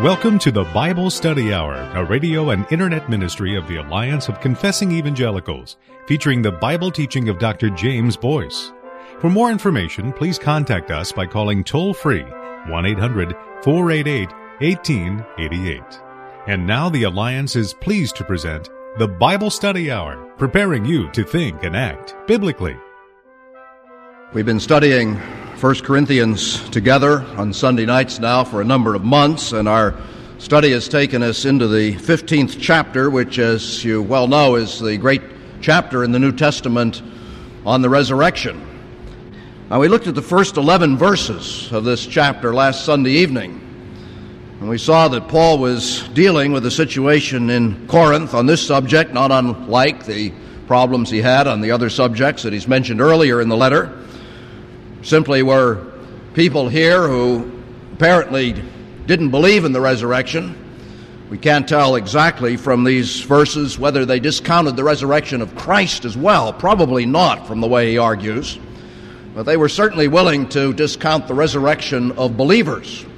Welcome to the Bible Study Hour, a radio and internet ministry of the Alliance of Confessing Evangelicals, featuring the Bible teaching of Dr. James Boyce. For more information, please contact us by calling toll-free 1-800-488-1888. And now the Alliance is pleased to present the Bible Study Hour, preparing you to think and act biblically. We've been studying 1 Corinthians together on Sunday nights now for a number of months, and our study has taken us into the 15th chapter, which, as you well know, is the great chapter in the New Testament on the resurrection. Now, we looked at the first 11 verses of this chapter last Sunday evening, and we saw that Paul was dealing with a situation in Corinth on this subject, not unlike the problems he had on the other subjects that he's mentioned earlier in the letter. Simply were people here who apparently didn't believe in the resurrection. We can't tell exactly from these verses whether they discounted the resurrection of Christ as well. Probably not, from the way he argues. But they were certainly willing to discount the resurrection of believers.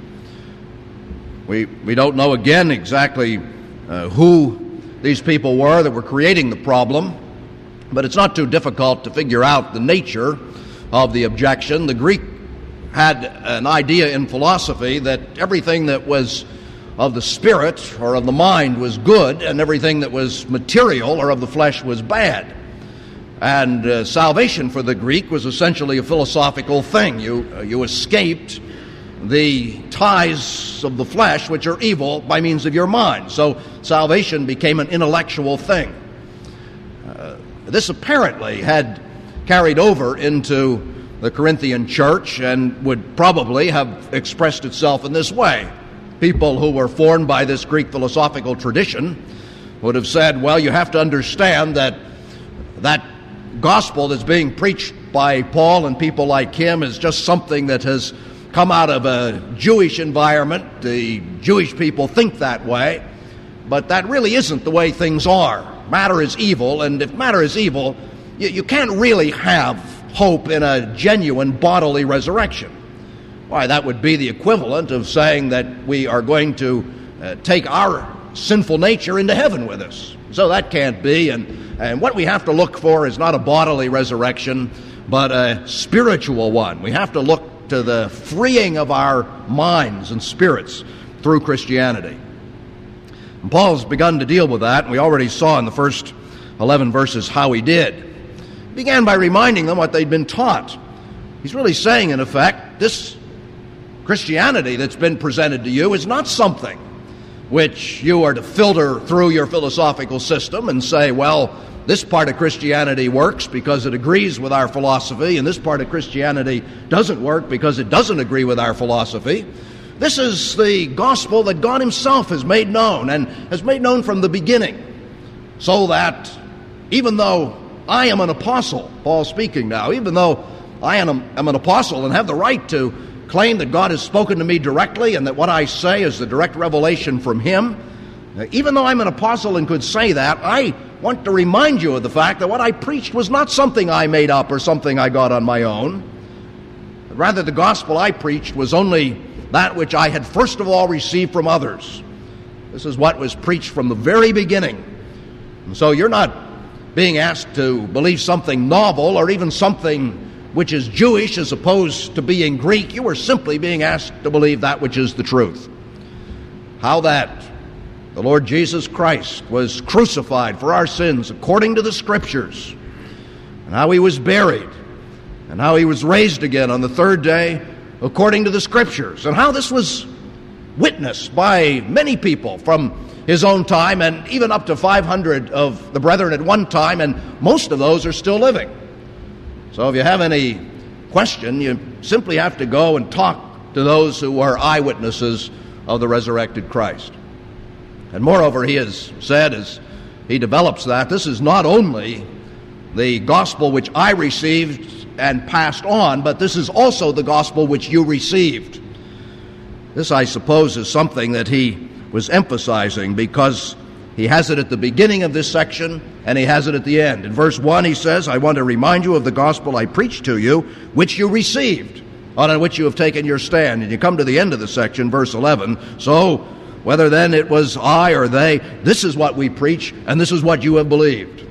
We don't know again exactly who these people were that were creating the problem, but it's not too difficult to figure out the nature of the objection. The Greek had an idea in philosophy that everything that was of the spirit or of the mind was good, and everything that was material or of the flesh was bad. And salvation for the Greek was essentially a philosophical thing. You escaped the ties of the flesh, which are evil, by means of your mind. So salvation became an intellectual thing. This apparently had carried over into the Corinthian church and would probably have expressed itself in this way. People who were formed by this Greek philosophical tradition would have said, well, you have to understand that gospel that's being preached by Paul and people like him is just something that has come out of a Jewish environment. The Jewish people think that way, but that really isn't the way things are. Matter is evil, and if matter is evil, you can't really have hope in a genuine bodily resurrection. Why, that would be the equivalent of saying that we are going to take our sinful nature into heaven with us. So that can't be, and what we have to look for is not a bodily resurrection, but a spiritual one. We have to look to the freeing of our minds and spirits through Christianity. And Paul's begun to deal with that, and we already saw in the first 11 verses how he did. He began by reminding them what they'd been taught. He's really saying, in effect, this Christianity that's been presented to you is not something which you are to filter through your philosophical system and say, well, this part of Christianity works because it agrees with our philosophy, and this part of Christianity doesn't work because it doesn't agree with our philosophy. This is the gospel that God himself has made known, and has made known from the beginning, so that even though I am an apostle, Paul speaking now, even though I am an apostle and have the right to claim that God has spoken to me directly and that what I say is the direct revelation from him, even though I'm an apostle and could say that, I want to remind you of the fact that what I preached was not something I made up or something I got on my own. But rather, the gospel I preached was only that which I had first of all received from others. This is what was preached from the very beginning. And so you're not being asked to believe something novel or even something which is Jewish as opposed to being Greek. You are simply being asked to believe that which is the truth. How that the Lord Jesus Christ was crucified for our sins according to the Scriptures, and how he was buried, and how he was raised again on the third day according to the Scriptures, and how this was witnessed by many people from his own time, and even up to 500 of the brethren at one time, and most of those are still living. So if you have any question, you simply have to go and talk to those who are eyewitnesses of the resurrected Christ. And moreover, he has said, as he develops that, this is not only the gospel which I received and passed on, but this is also the gospel which you received. This, I suppose, is something that he was emphasizing, because he has it at the beginning of this section and he has it at the end. In verse 1 he says, I want to remind you of the gospel I preached to you, which you received, on which you have taken your stand. And you come to the end of the section, verse 11, so whether then it was I or they, this is what we preach, and this is what you have believed.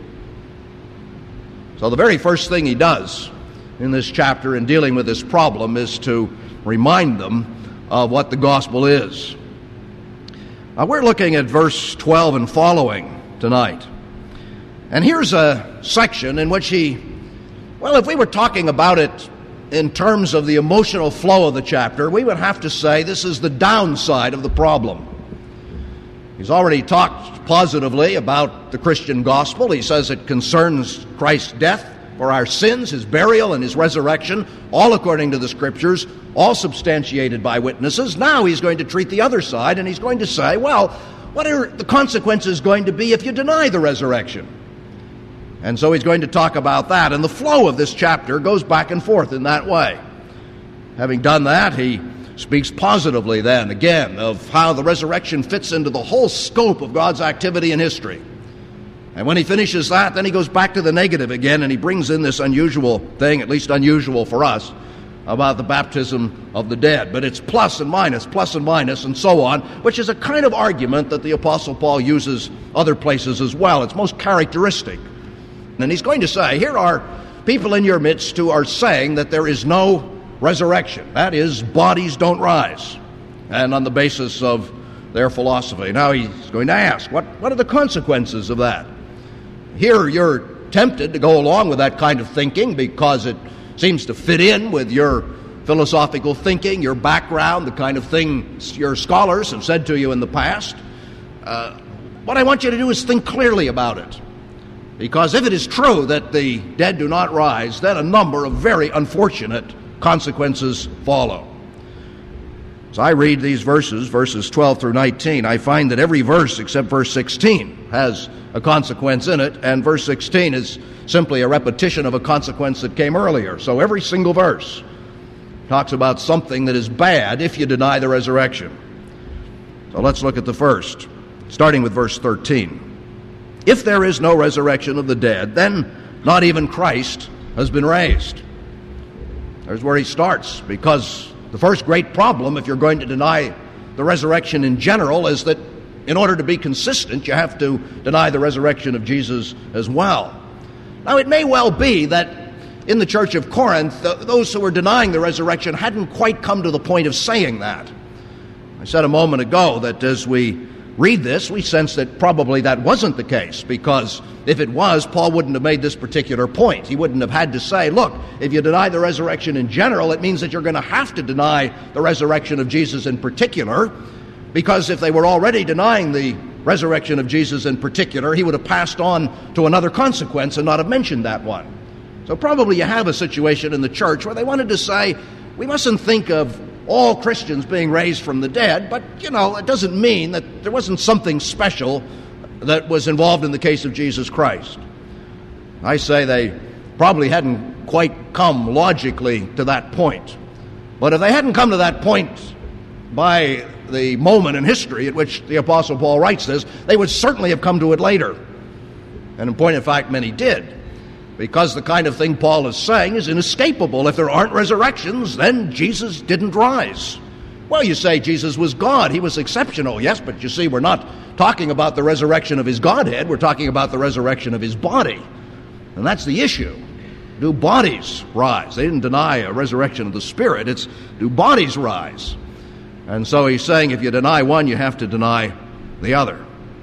So the very first thing he does in this chapter in dealing with this problem is to remind them of what the gospel is. Now we're looking at verse 12 and following tonight. And here's a section in which if we were talking about it in terms of the emotional flow of the chapter, we would have to say this is the downside of the problem. He's already talked positively about the Christian gospel. He says it concerns Christ's death for our sins, his burial, and his resurrection, all according to the Scriptures, all substantiated by witnesses. Now he's going to treat the other side, and he's going to say, well, what are the consequences going to be if you deny the resurrection? And so he's going to talk about that, and the flow of this chapter goes back and forth in that way. Having done that, he speaks positively then, again, of how the resurrection fits into the whole scope of God's activity in history. And when he finishes that, then he goes back to the negative again, and he brings in this unusual thing, at least unusual for us, about the baptism of the dead. But it's plus and minus, and so on, which is a kind of argument that the Apostle Paul uses other places as well. It's most characteristic. And he's going to say, here are people in your midst who are saying that there is no resurrection. That is, bodies don't rise. And on the basis of their philosophy. Now he's going to ask, what are the consequences of that? Here you're tempted to go along with that kind of thinking because it seems to fit in with your philosophical thinking, your background, the kind of things your scholars have said to you in the past. What I want you to do is think clearly about it. Because if it is true that the dead do not rise, then a number of very unfortunate consequences follow. As I read these verses 12 through 19, I find that every verse except verse 16 has a consequence in it, and verse 16 is simply a repetition of a consequence that came earlier. So every single verse talks about something that is bad if you deny the resurrection. So let's look at the first, starting with verse 13. If there is no resurrection of the dead, then not even Christ has been raised. There's where he starts, because the first great problem, if you're going to deny the resurrection in general, is that in order to be consistent, you have to deny the resurrection of Jesus as well. Now, it may well be that in the church of Corinth, those who were denying the resurrection hadn't quite come to the point of saying that. I said a moment ago that as we read this, we sense that probably that wasn't the case, because if it was, Paul wouldn't have made this particular point. He wouldn't have had to say, look, if you deny the resurrection in general, it means that you're going to have to deny the resurrection of Jesus in particular, because if they were already denying the resurrection of Jesus in particular, he would have passed on to another consequence and not have mentioned that one. So probably you have a situation in the church where they wanted to say, we mustn't think of all Christians being raised from the dead, but, it doesn't mean that there wasn't something special that was involved in the case of Jesus Christ. I say they probably hadn't quite come logically to that point. But if they hadn't come to that point by the moment in history at which the Apostle Paul writes this, they would certainly have come to it later. And in point of fact, many did. Because the kind of thing Paul is saying is inescapable. If there aren't resurrections, then Jesus didn't rise. Well, you say Jesus was God. He was exceptional. Yes, but you see, we're not talking about the resurrection of his Godhead. We're talking about the resurrection of his body. And that's the issue. Do bodies rise? They didn't deny a resurrection of the Spirit. It's, do bodies rise? And so he's saying if you deny one, you have to deny the other.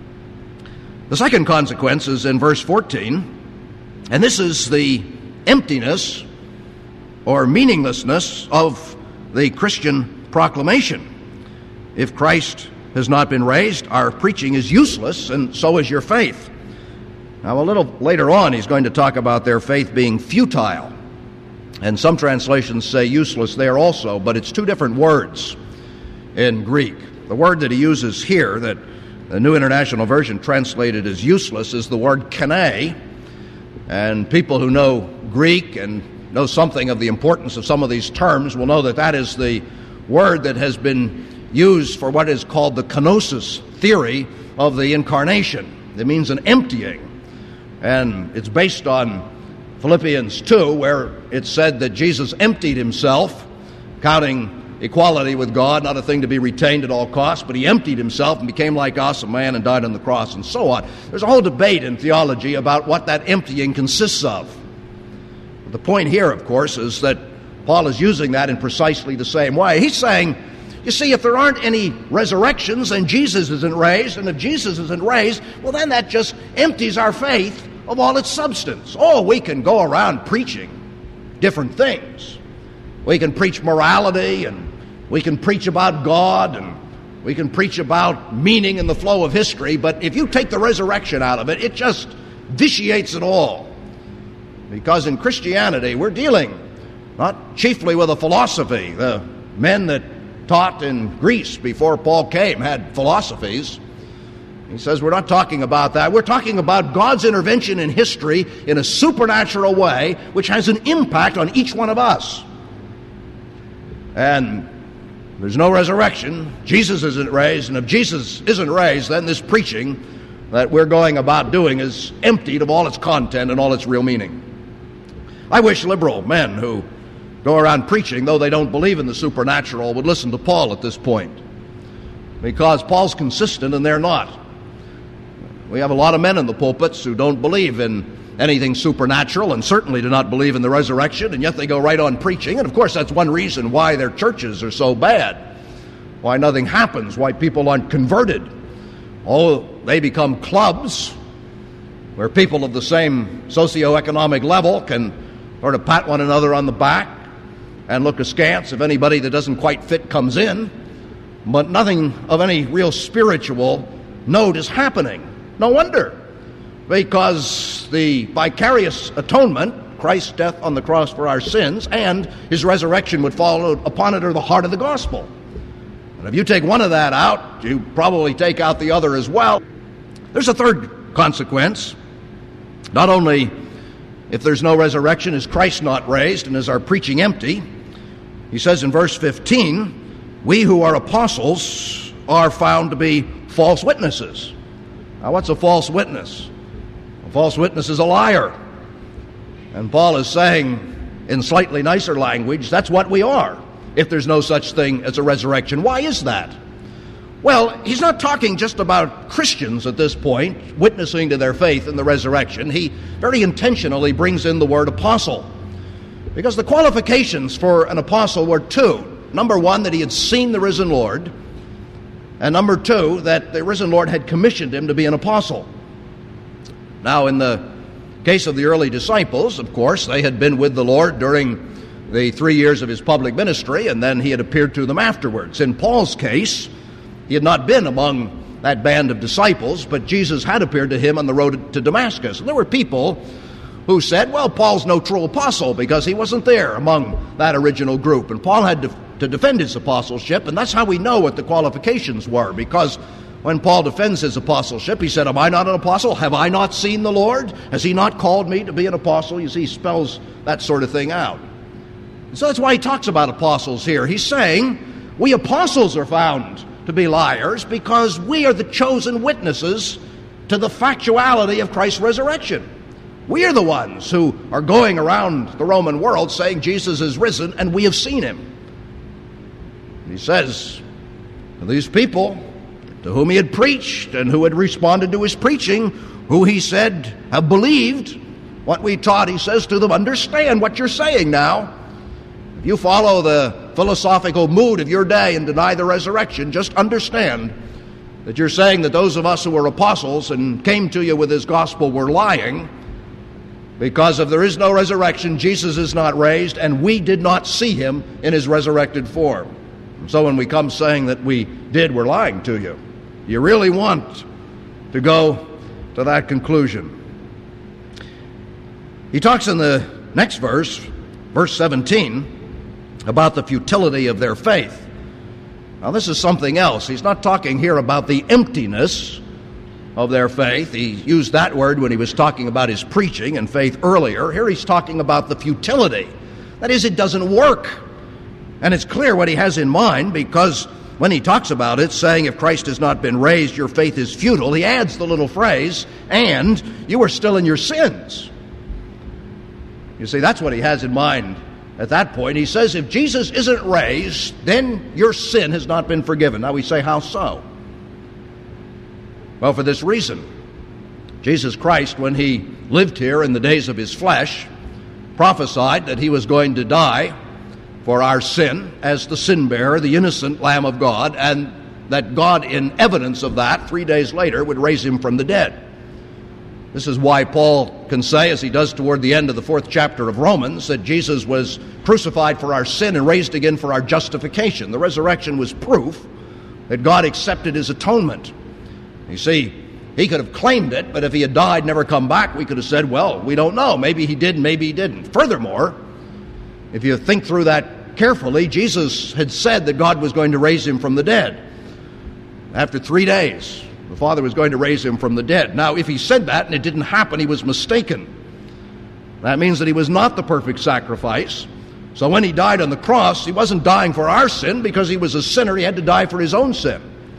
The second consequence is in verse 14. And this is the emptiness or meaninglessness of the Christian proclamation. If Christ has not been raised, our preaching is useless, and so is your faith. Now, a little later on, he's going to talk about their faith being futile. And some translations say useless there also, but it's two different words in Greek. The word that he uses here, that the New International Version translated as useless, is the word kene. And people who know Greek and know something of the importance of some of these terms will know that that is the word that has been used for what is called the kenosis theory of the incarnation. It means an emptying. And it's based on Philippians 2, where it said that Jesus emptied himself, counting equality with God, not a thing to be retained at all costs, but he emptied himself and became like us, a man, and died on the cross, and so on. There's a whole debate in theology about what that emptying consists of. But the point here, of course, is that Paul is using that in precisely the same way. He's saying, you see, if there aren't any resurrections, then Jesus isn't raised, and if Jesus isn't raised, well, then that just empties our faith of all its substance. Oh, we can go around preaching different things. We can preach morality, and we can preach about God, and we can preach about meaning in the flow of history, but if you take the resurrection out of it, it just vitiates it all. Because in Christianity, we're dealing not chiefly with a philosophy. The men that taught in Greece before Paul came had philosophies. He says we're not talking about that. We're talking about God's intervention in history in a supernatural way, which has an impact on each one of us. And there's no resurrection. Jesus isn't raised, and if Jesus isn't raised, then this preaching that we're going about doing is emptied of all its content and all its real meaning. I wish liberal men who go around preaching, though they don't believe in the supernatural, would listen to Paul at this point, because Paul's consistent and they're not. We have a lot of men in the pulpits who don't believe in anything supernatural and certainly do not believe in the resurrection, and yet they go right on preaching. And of course that's one reason why their churches are so bad, why nothing happens, why people aren't converted. Oh, they become clubs where people of the same socioeconomic level can sort of pat one another on the back and look askance if anybody that doesn't quite fit comes in, but nothing of any real spiritual note is happening. No wonder, because the vicarious atonement, Christ's death on the cross for our sins, and his resurrection would follow upon it, are the heart of the gospel. And if you take one of that out, you probably take out the other as well. There's a third consequence. Not only if there's no resurrection is Christ not raised and is our preaching empty, he says in verse 15, we who are apostles are found to be false witnesses. Now, what's a false witness? A false witness is a liar. And Paul is saying, in slightly nicer language, that's what we are, if there's no such thing as a resurrection. Why is that? Well, he's not talking just about Christians at this point, witnessing to their faith in the resurrection. He very intentionally brings in the word apostle, because the qualifications for an apostle were two. Number one, that he had seen the risen Lord, and number two, that the risen Lord had commissioned him to be an apostle. Now, in the case of the early disciples, of course, they had been with the Lord during the 3 years of his public ministry, and then he had appeared to them afterwards. In Paul's case, he had not been among that band of disciples, but Jesus had appeared to him on the road to Damascus. And there were people who said, well, Paul's no true apostle because he wasn't there among that original group. And Paul had to defend his apostleship, and that's how we know what the qualifications were, because when Paul defends his apostleship, he said, am I not an apostle? Have I not seen the Lord? Has he not called me to be an apostle? You see, he spells that sort of thing out. And so that's why he talks about apostles here. He's saying, we apostles are found to be liars because we are the chosen witnesses to the factuality of Christ's resurrection. We are the ones who are going around the Roman world saying Jesus is risen and we have seen him. He says to these people to whom he had preached and who had responded to his preaching, who he said have believed what we taught, he says to them, understand what you're saying now. If you follow the philosophical mood of your day and deny the resurrection, just understand that you're saying that those of us who were apostles and came to you with his gospel were lying, because if there is no resurrection, Jesus is not raised, and we did not see him in his resurrected form. And so when we come saying that we did, we're lying to you. You really want to go to that conclusion. He talks in the next verse, verse 17, about the futility of their faith. Now this is something else. He's not talking here about the emptiness of their faith. He used that word when he was talking about his preaching and faith earlier. Here he's talking about the futility. That is, it doesn't work. And it's clear what he has in mind, because when he talks about it, saying if Christ has not been raised, your faith is futile, he adds the little phrase, and you are still in your sins. You see, that's what he has in mind at that point. He says, if Jesus isn't raised, then your sin has not been forgiven. Now we say, how so? Well, for this reason. Jesus Christ, when he lived here in the days of his flesh, prophesied that he was going to die for our sin as the sin bearer, the innocent Lamb of God, and that God, in evidence of that, 3 days later would raise him from the dead. This is why Paul can say, as he does toward the end of the 4th chapter of Romans, that Jesus was crucified for our sin and raised again for our justification. The resurrection was proof that God accepted his atonement. You see, he could have claimed it, but if he had died, never come back, we could have said, well, we don't know. Maybe he did, maybe he didn't. Furthermore, if you think through that carefully, Jesus had said that God was going to raise him from the dead. After 3 days, the Father was going to raise him from the dead. Now, if he said that and it didn't happen, he was mistaken. That means that he was not the perfect sacrifice. So when he died on the cross, he wasn't dying for our sin because he was a sinner. He had to die for his own sin.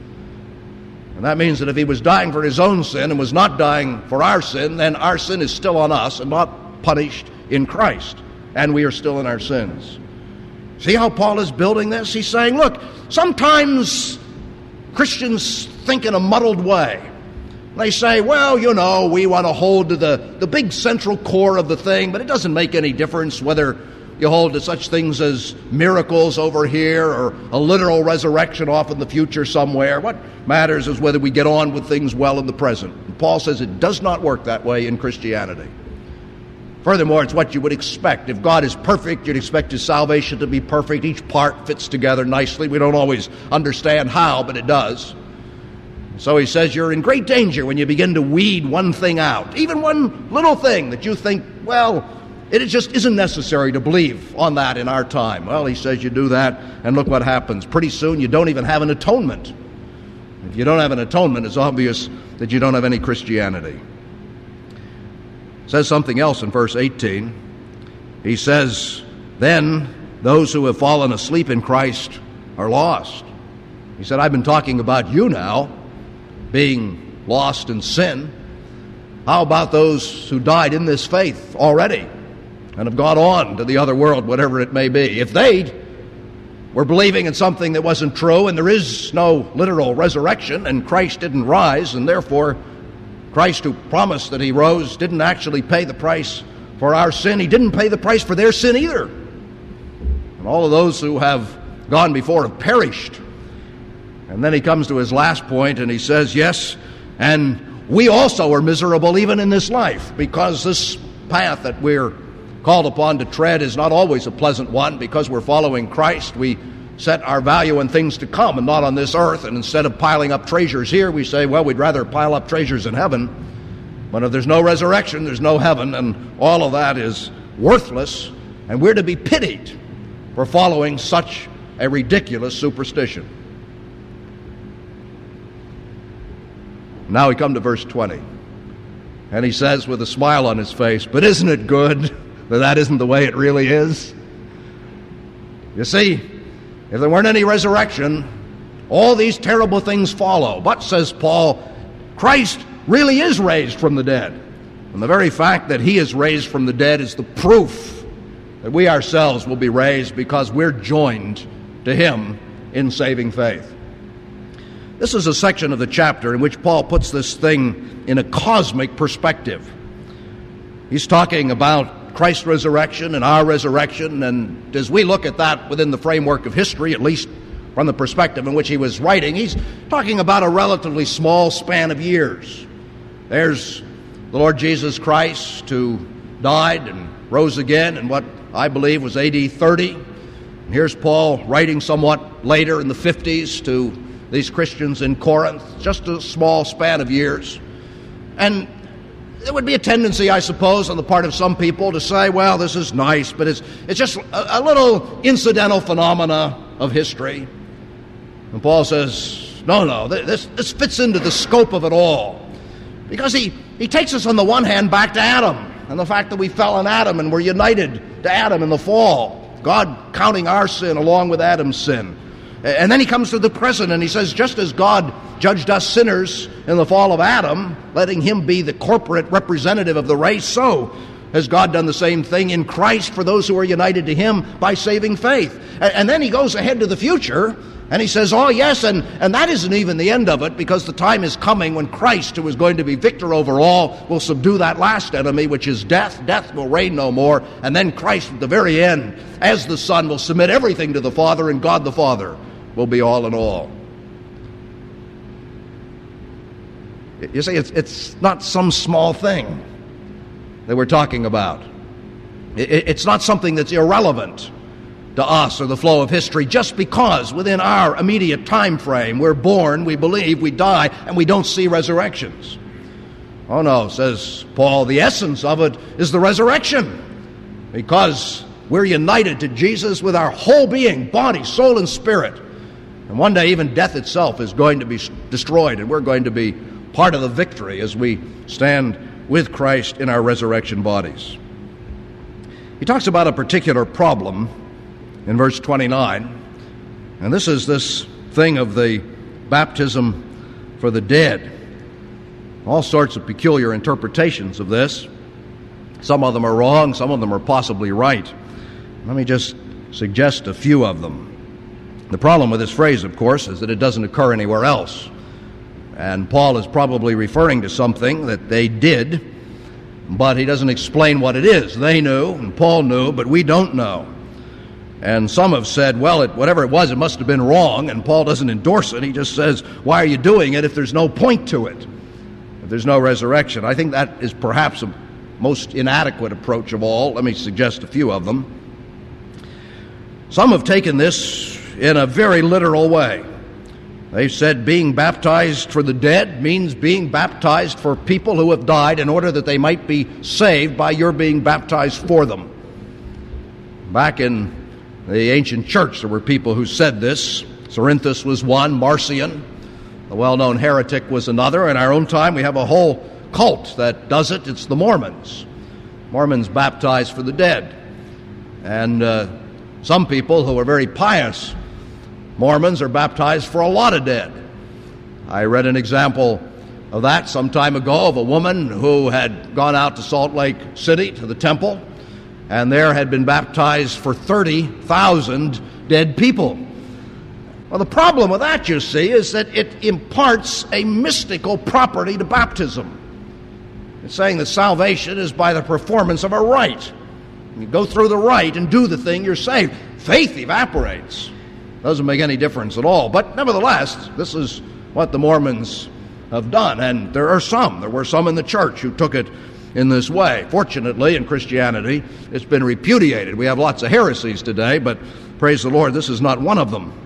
And that means that if he was dying for his own sin and was not dying for our sin, then our sin is still on us and not punished in Christ. And we are still in our sins. See how Paul is building this? He's saying, look, sometimes Christians think in a muddled way. They say, well, you know, we want to hold to the big central core of the thing, but it doesn't make any difference whether you hold to such things as miracles over here or a literal resurrection off in the future somewhere. What matters is whether we get on with things well in the present. And Paul says it does not work that way in Christianity. Furthermore, it's what you would expect. If God is perfect, you'd expect his salvation to be perfect. Each part fits together nicely. We don't always understand how, but it does. So he says you're in great danger when you begin to weed one thing out, even one little thing that you think, well, it just isn't necessary to believe on that in our time. Well, he says you do that, and look what happens. Pretty soon you don't even have an atonement. If you don't have an atonement, it's obvious that you don't have any Christianity. It says something else in verse 18. He says, then those who have fallen asleep in Christ are lost. He said, I've been talking about you now, being lost in sin. How about those who died in this faith already and have gone on to the other world, whatever it may be? If they were believing in something that wasn't true and there is no literal resurrection and Christ didn't rise, and therefore Christ, who promised that he rose, didn't actually pay the price for our sin, he didn't pay the price for their sin either. And all of those who have gone before have perished. And then he comes to his last point and he says, yes, and we also are miserable even in this life, because this path that we're called upon to tread is not always a pleasant one. Because we're following Christ, we set our value on things to come and not on this earth. And instead of piling up treasures here, we say, well, we'd rather pile up treasures in heaven. But if there's no resurrection, there's no heaven, and all of that is worthless, and we're to be pitied for following such a ridiculous superstition. Now we come to verse 20, and he says with a smile on his face, but isn't it good that that isn't the way it really is? You see, if there weren't any resurrection, all these terrible things follow. But, says Paul, Christ really is raised from the dead. And the very fact that he is raised from the dead is the proof that we ourselves will be raised, because we're joined to him in saving faith. This is a section of the chapter in which Paul puts this thing in a cosmic perspective. He's talking about Christ's resurrection and our resurrection, and as we look at that within the framework of history, at least from the perspective in which he was writing, he's talking about a relatively small span of years. There's the Lord Jesus Christ, who died and rose again in what I believe was AD 30. And here's Paul writing somewhat later in the 50s to these Christians in Corinth, just a small span of years. And there would be a tendency, I suppose, on the part of some people to say, well, this is nice, but it's just a little incidental phenomena of history. And Paul says, no, this fits into the scope of it all. Because he takes us on the one hand back to Adam, and the fact that we fell in Adam and were united to Adam in the fall, God counting our sin along with Adam's sin. And then he comes to the present and he says, just as God judged us sinners in the fall of Adam, letting him be the corporate representative of the race, so has God done the same thing in Christ for those who are united to Him by saving faith. And then he goes ahead to the future, and he says, oh yes, and that isn't even the end of it, because the time is coming when Christ, who is going to be victor over all, will subdue that last enemy, which is death. Death will reign no more. And then Christ, at the very end, as the Son, will submit everything to the Father, and God the Father will be all in all. You see, it's not some small thing that we're talking about. It's not something that's irrelevant to us or the flow of history just because within our immediate time frame we're born, we believe, we die, and we don't see resurrections. Oh no, says Paul, the essence of it is the resurrection, because we're united to Jesus with our whole being, body, soul, and spirit. And one day even death itself is going to be destroyed, and we're going to be part of the victory as we stand with Christ in our resurrection bodies. He talks about a particular problem in verse 29, and this is this thing of the baptism for the dead. All sorts of peculiar interpretations of this. Some of them are wrong, some of them are possibly right. Let me just suggest a few of them. The problem with this phrase, of course, is that it doesn't occur anywhere else. And Paul is probably referring to something that they did, but he doesn't explain what it is. They knew, and Paul knew, but we don't know. And some have said, well, whatever it was, it must have been wrong, and Paul doesn't endorse it. He just says, why are you doing it if there's no point to it, if there's no resurrection? I think that is perhaps the most inadequate approach of all. Let me suggest a few of them. Some have taken this in a very literal way. They've said being baptized for the dead means being baptized for people who have died in order that they might be saved by your being baptized for them. Back in the ancient church, there were people who said this. Cerinthus was one, Marcion, the well-known heretic, was another. In our own time, we have a whole cult that does it. It's the Mormons. Mormons baptize for the dead. And some people who are very pious Mormons are baptized for a lot of dead. I read an example of that some time ago of a woman who had gone out to Salt Lake City to the temple, and there had been baptized for 30,000 dead people. Well, the problem with that, you see, is that it imparts a mystical property to baptism. It's saying that salvation is by the performance of a rite. You go through the rite and do the thing, you're saved. Faith evaporates. Doesn't make any difference at all. But nevertheless, this is what the Mormons have done. And there were some in the church who took it in this way. Fortunately, in Christianity, it's been repudiated. We have lots of heresies today, but praise the Lord, this is not one of them.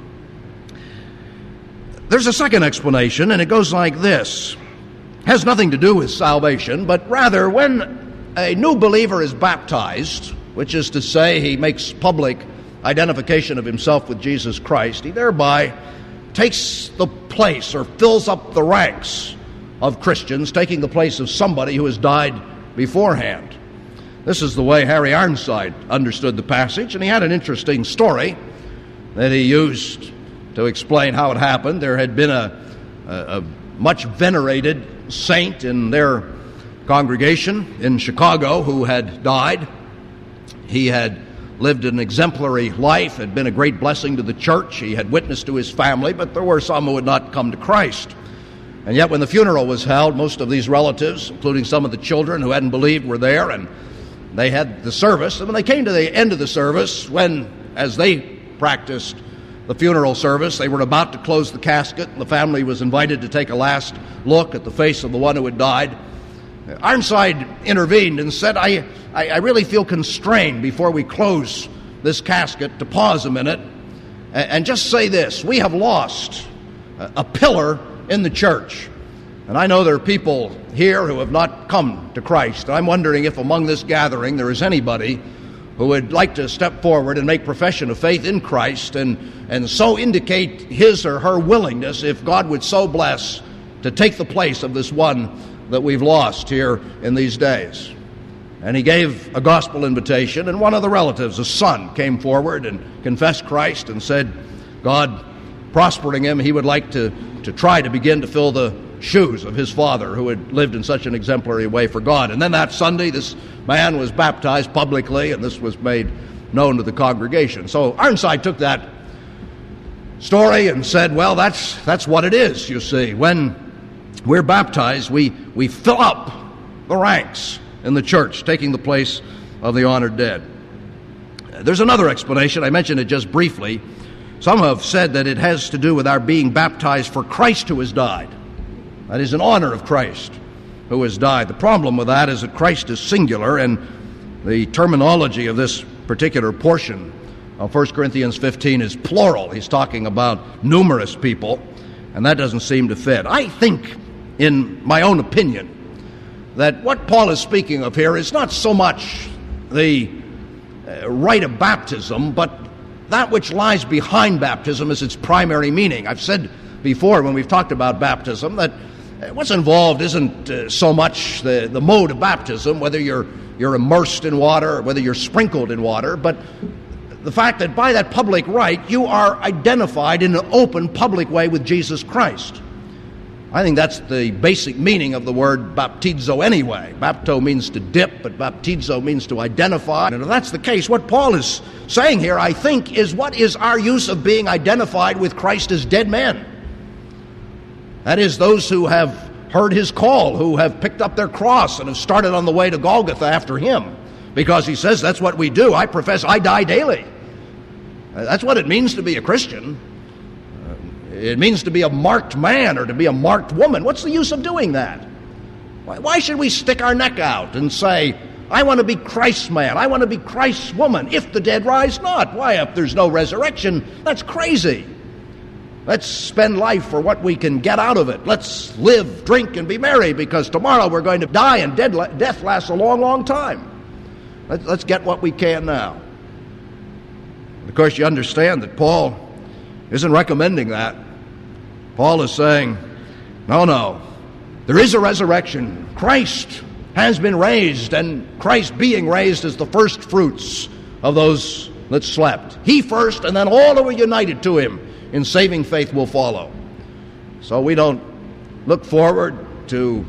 There's a second explanation, and it goes like this. It has nothing to do with salvation, but rather when a new believer is baptized, which is to say he makes public identification of himself with Jesus Christ, he thereby takes the place or fills up the ranks of Christians, taking the place of somebody who has died beforehand. This is the way Harry Ironside understood the passage, and he had an interesting story that he used to explain how it happened. There had been a much venerated saint in their congregation in Chicago who had died. He had lived an exemplary life, had been a great blessing to the church. He had witnessed to his family, but there were some who had not come to Christ. And yet when the funeral was held, most of these relatives, including some of the children who hadn't believed, were there, and they had the service. And when they came to the end of the service, as they practiced the funeral service, they were about to close the casket, and the family was invited to take a last look at the face of the one who had died. Ironside intervened and said, I really feel constrained before we close this casket to pause a minute and just say this. We have lost a pillar in the church. And I know there are people here who have not come to Christ. I'm wondering if among this gathering there is anybody who would like to step forward and make profession of faith in Christ and so indicate his or her willingness, if God would so bless, to take the place of this one that we've lost here in these days. And he gave a gospel invitation, and one of the relatives, a son, came forward and confessed Christ and said, God prospering him, he would like to try to begin to fill the shoes of his father, who had lived in such an exemplary way for God. And then that Sunday, this man was baptized publicly, and this was made known to the congregation. So Ironside took that story and said, well, that's what it is, you see. When we're baptized, we fill up the ranks in the church, taking the place of the honored dead. There's another explanation. I mentioned it just briefly. Some have said that it has to do with our being baptized for Christ who has died. That is, in honor of Christ who has died. The problem with that is that Christ is singular, and the terminology of this particular portion of 1 Corinthians 15 is plural. He's talking about numerous people, and that doesn't seem to fit. I think, in my own opinion, that what Paul is speaking of here is not so much the rite of baptism, but that which lies behind baptism is its primary meaning. I've said before when we've talked about baptism that what's involved isn't so much the mode of baptism, whether you're immersed in water or whether you're sprinkled in water, but the fact that by that public rite you are identified in an open public way with Jesus Christ. I think that's the basic meaning of the word baptizo anyway. Bapto means to dip, but baptizo means to identify. And if that's the case, what Paul is saying here, I think, is what is our use of being identified with Christ as dead men? That is, those who have heard his call, who have picked up their cross and have started on the way to Golgotha after him. Because he says that's what we do. I profess I die daily. That's what it means to be a Christian. It means to be a marked man or to be a marked woman. What's the use of doing that? Why should we stick our neck out and say, I want to be Christ's man, I want to be Christ's woman, if the dead rise not? Why, if there's no resurrection, that's crazy. Let's spend life for what we can get out of it. Let's live, drink, and be merry, because tomorrow we're going to die, and death lasts a long, long time. Let's get what we can now. Of course, you understand that Paul isn't recommending that. Paul is saying, no, there is a resurrection. Christ has been raised, and Christ being raised is the first fruits of those that slept. He first, and then all who are united to him in saving faith will follow. So we don't look forward to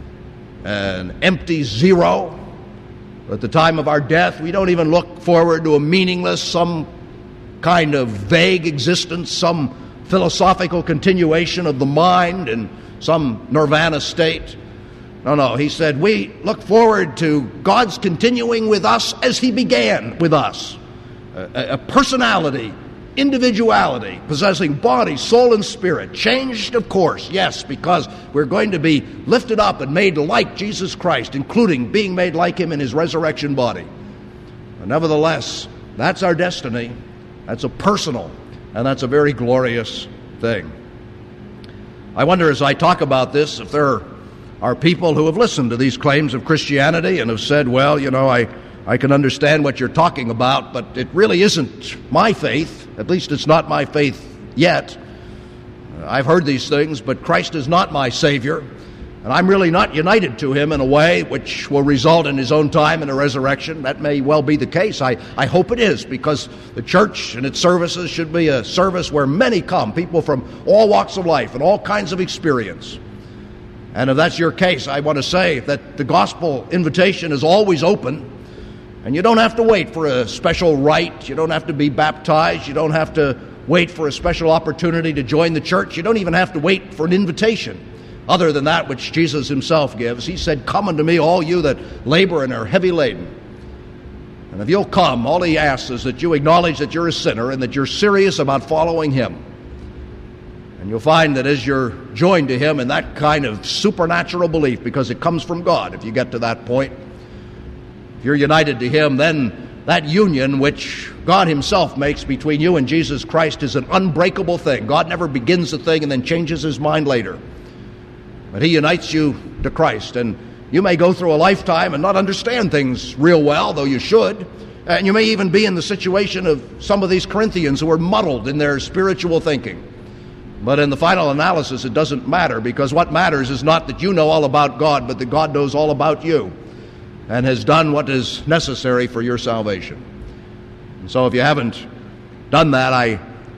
an empty zero at the time of our death. We don't even look forward to a meaningless, some kind of vague existence, some philosophical continuation of the mind in some nirvana state. No, he said we look forward to God's continuing with us as he began with us. A personality, individuality, possessing body, soul, and spirit. Changed, of course, yes, because we're going to be lifted up and made like Jesus Christ, including being made like him in his resurrection body. But nevertheless, that's our destiny. That's a personal, and that's a very glorious thing. I wonder, as I talk about this, if there are people who have listened to these claims of Christianity and have said, well, I can understand what you're talking about, but it really isn't my faith. At least it's not my faith yet. I've heard these things, but Christ is not my Savior, and I'm really not united to him in a way which will result in his own time in a resurrection. That may well be the case. I hope it is, because the church and its services should be a service where many come, people from all walks of life and all kinds of experience. And if that's your case, I want to say that the gospel invitation is always open, and you don't have to wait for a special rite. You don't have to be baptized. You don't have to wait for a special opportunity to join the church. You don't even have to wait for an invitation other than that which Jesus himself gives. He said, come unto me, all you that labor and are heavy laden. And if you'll come, all he asks is that you acknowledge that you're a sinner and that you're serious about following him. And you'll find that as you're joined to him in that kind of supernatural belief, because it comes from God if you get to that point, if you're united to him, then that union which God himself makes between you and Jesus Christ is an unbreakable thing. God never begins a thing and then changes his mind later. But he unites you to Christ, and you may go through a lifetime and not understand things real well, though you should. And you may even be in the situation of some of these Corinthians who are muddled in their spiritual thinking. But in the final analysis, it doesn't matter, because what matters is not that you know all about God, but that God knows all about you and has done what is necessary for your salvation. And so if you haven't done that, I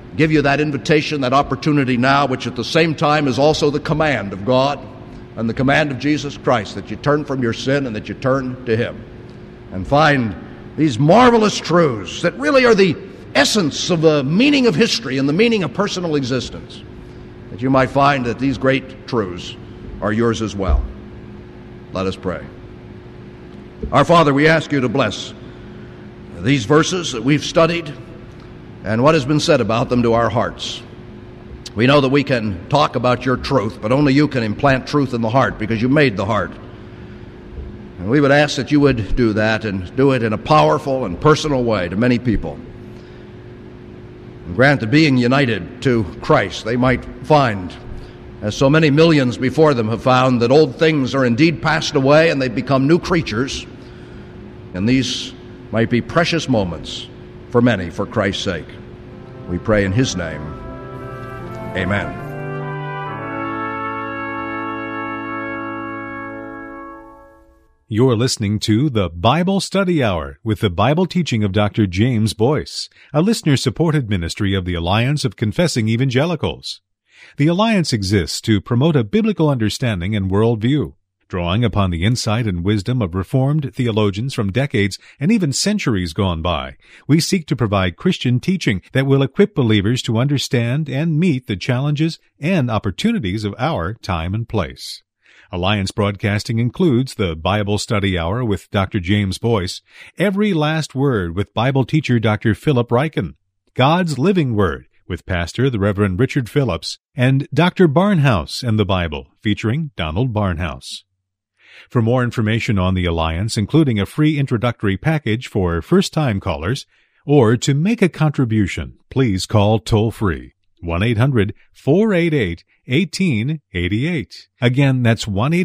give you that invitation, that opportunity now, which at the same time is also the command of God and the command of Jesus Christ, that you turn from your sin and that you turn to Him and find these marvelous truths that really are the essence of the meaning of history and the meaning of personal existence, that you might find that these great truths are yours as well. Let us pray. Our Father, we ask you to bless these verses that we've studied and what has been said about them to our hearts. We know that we can talk about your truth, but only you can implant truth in the heart because you made the heart. And we would ask that you would do that and do it in a powerful and personal way to many people. And grant that being united to Christ, they might find, as so many millions before them have found, that old things are indeed passed away and they become new creatures. And these might be precious moments for many, for Christ's sake. We pray in His name. Amen. You're listening to the Bible Study Hour with the Bible teaching of Dr. James Boyce, a listener-supported ministry of the Alliance of Confessing Evangelicals. The Alliance exists to promote a biblical understanding and worldview. Drawing upon the insight and wisdom of Reformed theologians from decades and even centuries gone by, we seek to provide Christian teaching that will equip believers to understand and meet the challenges and opportunities of our time and place. Alliance Broadcasting includes the Bible Study Hour with Dr. James Boyce, Every Last Word with Bible teacher Dr. Philip Ryken, God's Living Word with Pastor the Reverend Richard Phillips, and Dr. Barnhouse and the Bible featuring Donald Barnhouse. For more information on the Alliance, including a free introductory package for first-time callers, or to make a contribution, please call toll-free 1-800-488-1888. Again, that's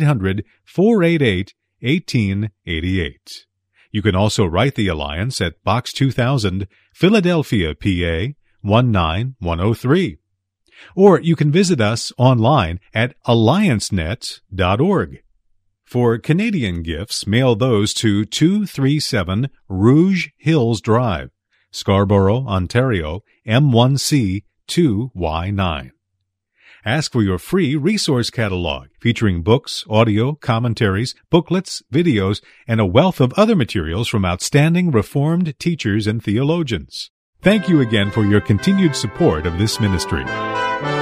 1-800-488-1888. You can also write the Alliance at Box 2000, Philadelphia, PA 19103. Or you can visit us online at alliancenet.org. For Canadian gifts, mail those to 237 Rouge Hills Drive, Scarborough, Ontario, M1C 2Y9. Ask for your free resource catalog featuring books, audio, commentaries, booklets, videos, and a wealth of other materials from outstanding Reformed teachers and theologians. Thank you again for your continued support of this ministry.